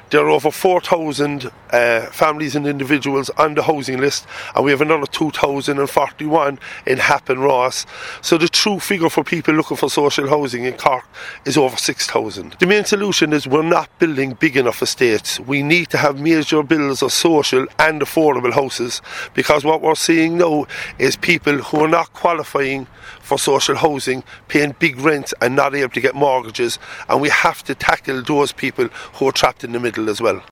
There are over 4,000 families and individuals on the housing list, and we have another 2,041 in Hap and Ross. So the true figure for people looking for social housing in Cork is over 6,000. The main solution is we're not building big enough estates. We need to have major builds of social and affordable houses, because what we're seeing now is people who are not qualifying for social housing paying big rent and not able to get mortgages, and we have to tackle those people who are trapped in the middle as well.